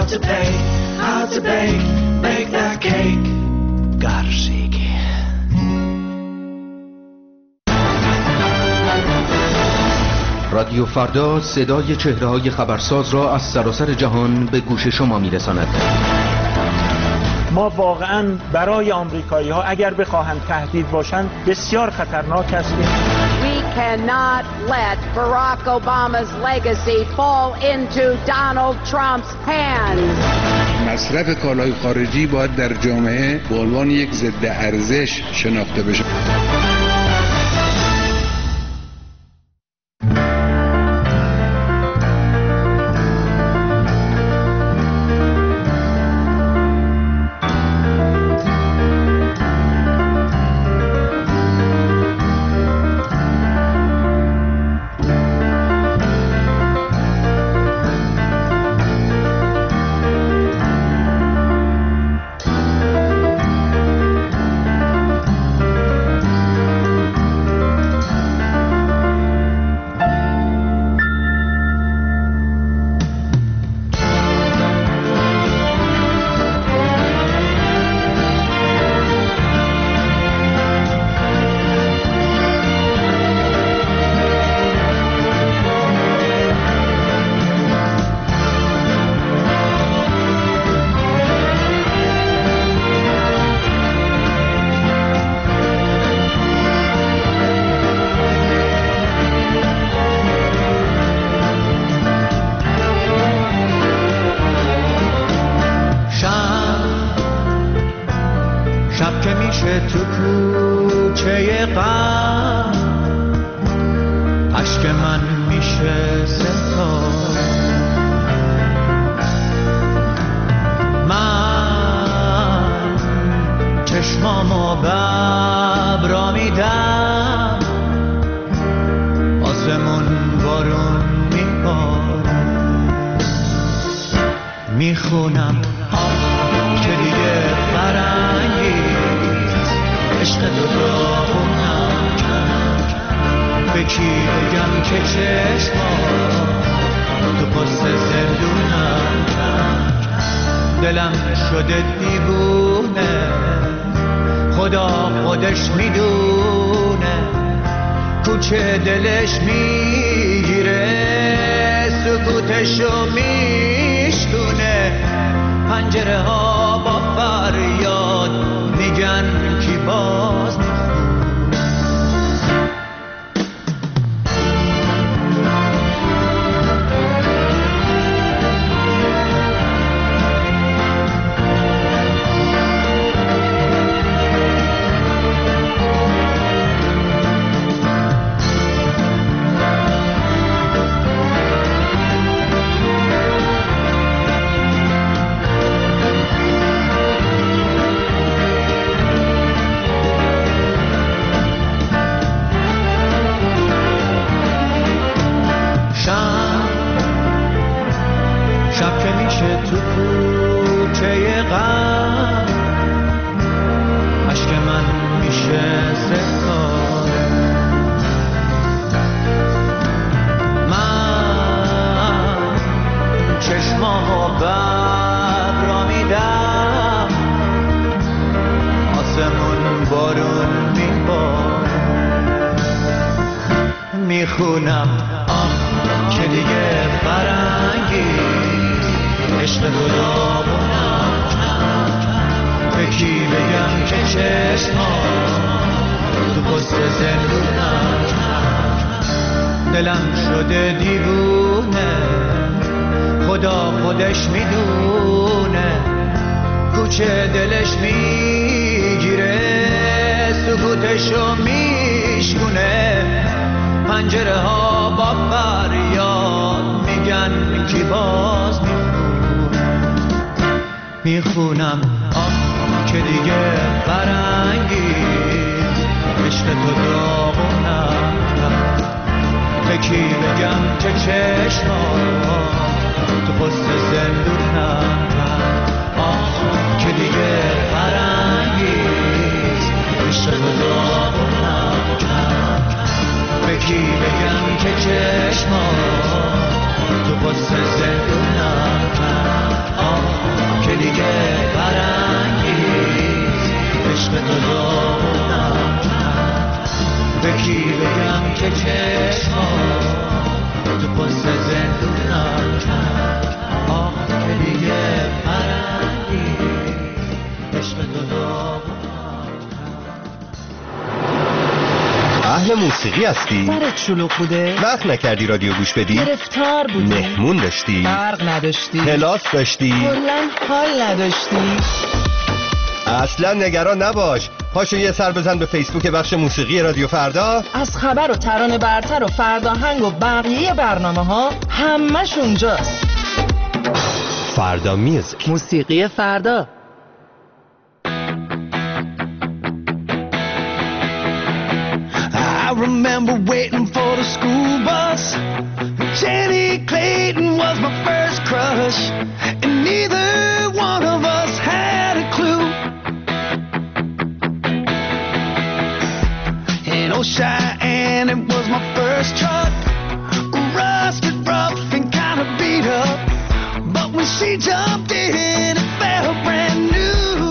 how to bake, make that cake. Garshiki. رادیو فردا صدای چهره‌های خبرساز را از سراسر جهان به گوش شما می‌رساند. ما واقعاً برای آمریکایی‌ها اگر بخواهند تهدید باشند بسیار خطرناک هستیم. We cannot let Barack Obama's legacy fall into Donald Trump's hands. مصرف کالای خارجی باید در جامعه به عنوان یک ضد ارزش شناخته بشه. تو کوچه غم اشک من میشه ستاره، من چشمامو ببرا میدم، آسمون بارون میباره، میخونم که دیگه فرنگی عشق تو را بونم کرد، به کی بگم که چشما تو پست زندونم کرد، دلم شده دیوونه خدا خودش میدونه، کوچه دلش میگیره سکوتشو میشکونه، پنجره ها با فریاد میگن کی باز تو کوچه غم اشک من میشه ستاره، من چشمامو ببرا میدم، آسمون بارون میباره، میخونم که دیگه فرنگی عشق گلابونم به کی بگم که چشما تو پست زندونم، دلم شده دیوونه خدا خودش میدونه، کوچه دلش میگیره سکوتشو میشکونه، پنجره ها با فریاد میگن کی باز میخونم که دیگه فرنگی عشق تو داغونم کرد، به کی بگم که چشما تو پست زندونم کرد، که دیگه فرنگی عشق تو داغونم کرد، به کی بگم که چشما تو پست زندونم کرد. اهل موسیقی هستی؟ سرت شلوغ بوده؟ وقت نکردی رادیو گوش بدی؟ گرفتار بودی؟ مهمون داشتی؟ برق نداشتی؟ کلاس داشتی؟ کلاً حال نداشتی؟ اصلا نگران نباش، پاشو یه سر بزن به فیسبوک بخش موسیقی رادیو فردا. از خبر و ترانه برتر و فرداهنگ و بقیه برنامه ها همش اونجاست. فردا میوزیک، موسیقی فردا. I remember waiting for the school bus. Jenny Clayton was my first crush, and neither one of us had a clue. In old Cheyenne, it was my first truck, rusted, rough, and kind of beat up. But when she jumped in, it felt brand new.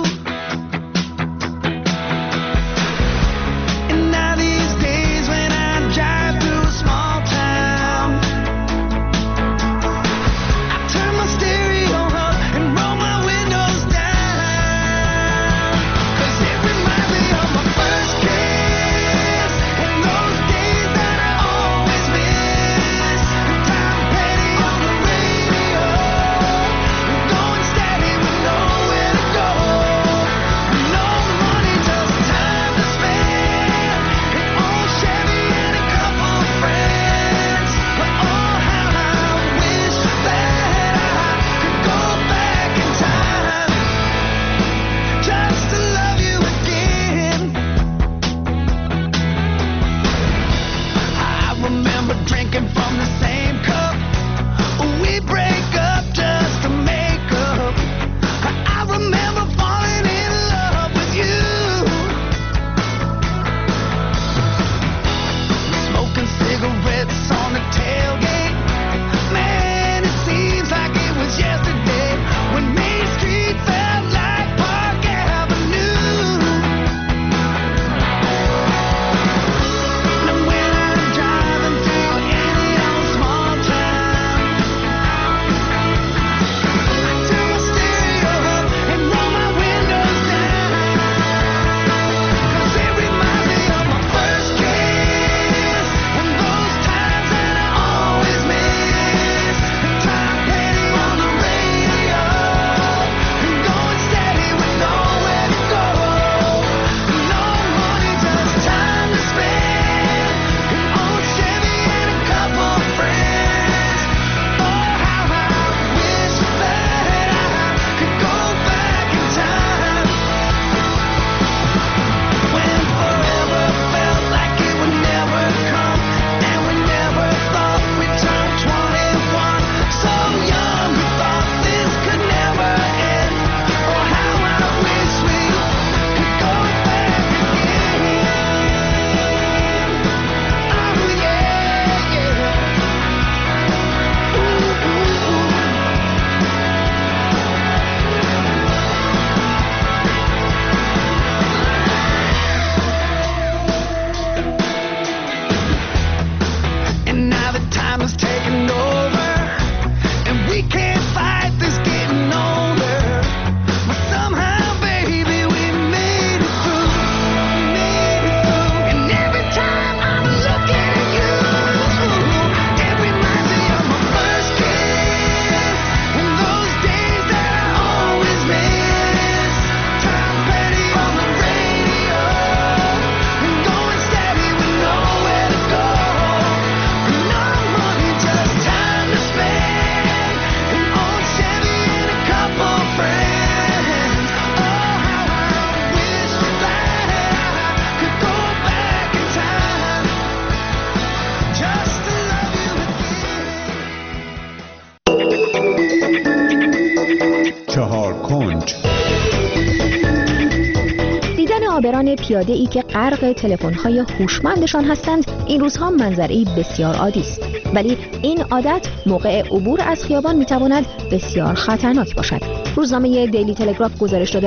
عابران پیاده‌ای که غرق تلفن‌های هوشمندشان هستند این روزها منظره‌ای بسیار عادی است، ولی این عادت موقع عبور از خیابان می‌تواند بسیار خطرناک باشد. روزنامه دیلی تلگراف گزارش داده است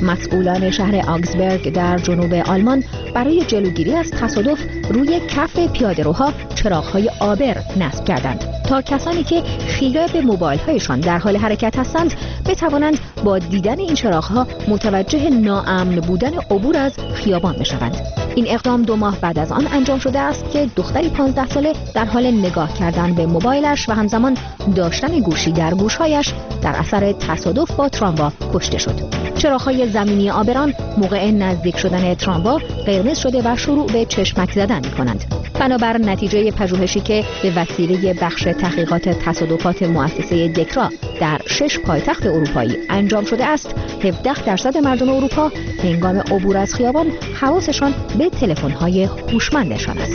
مسئولان شهر آگزبرگ در جنوب آلمان برای جلوگیری از تصادف روی کف پیاده‌روها چراغ‌های آبر نصب کردند تا کسانی که خیره به موبایل‌هایشان در حال حرکت هستند بتوانند با دیدن این چراغ‌ها متوجه ناامن بودن عبور از خیابان بشوند. این اقدام 2 ماه بعد از آن انجام شده است که دختری 15 ساله در حال نگاه کردن به موبایلش و همزمان داشتن گوشی در گوشهایش در اثر تصادف با تراموا کشته شد. چراغ‌های زمینی آبران موقع نزدیک شدن تراموا قرمز شده و شروع به چشمک زدن می‌کنند. بنابر نتیجه پژوهشی که به وسیله بخش تحقیقات تصادفات مؤسسه دکرا در 6 پایتخت اروپایی انجام شده است، 17% مردم اروپا هنگام عبور از خیابان حواسشان به تلفن‌های هوشمندشان است.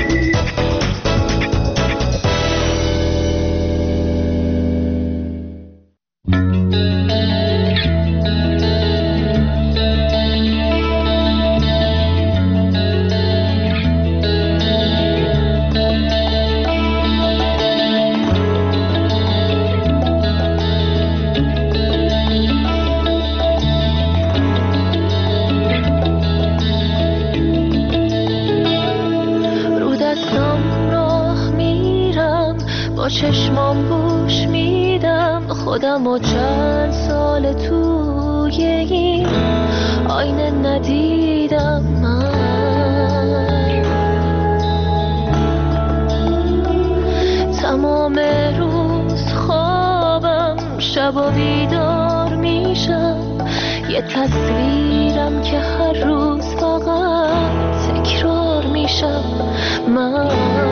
چشمام گوش میدم خودم و چند سال توی این آینه ندیدم من. تمام روز خوابم شب و بیدار میشم یه تصویرم که هر روز فقط تکرار میشم من.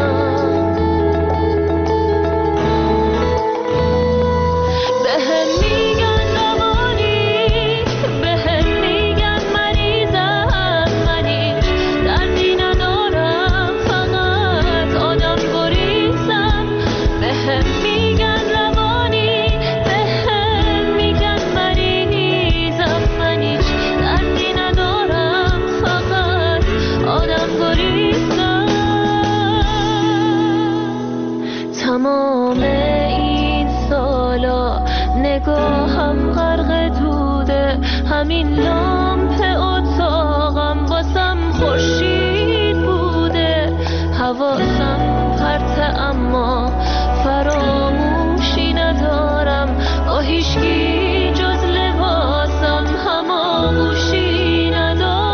تمام این سالا نگاهم غرق دوده، همین لامپ اتاقم واسم خورشید بوده. حواسم پرته اما فراموشی ندارم، با هیچکی جز لباسم هماغوشی ندارم.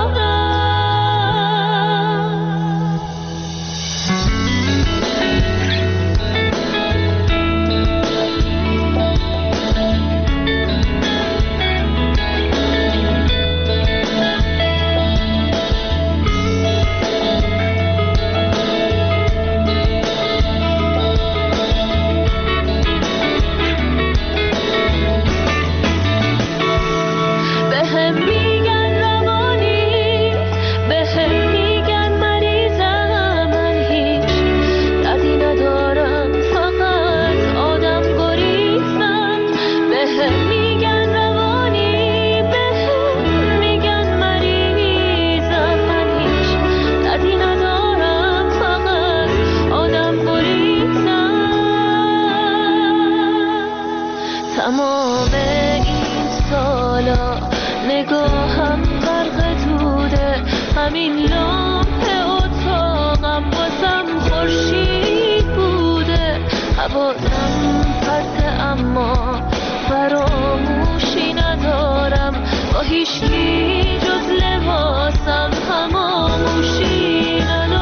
تمام این سالا نگاهم غرق دوده، همین لامپ اتاقم واسم خورشید بوده. حواسم پرته اما فراموشی ندارم، با هیچکی جز لباسم هماغوشی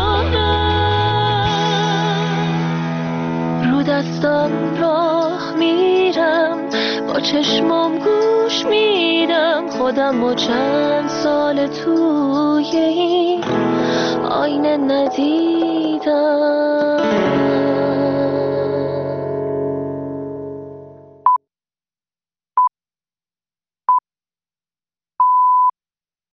ندارم. رو دستم راه میرم، با چشمام گوش میدم خودم و چند سال توی این آینه ندیدم.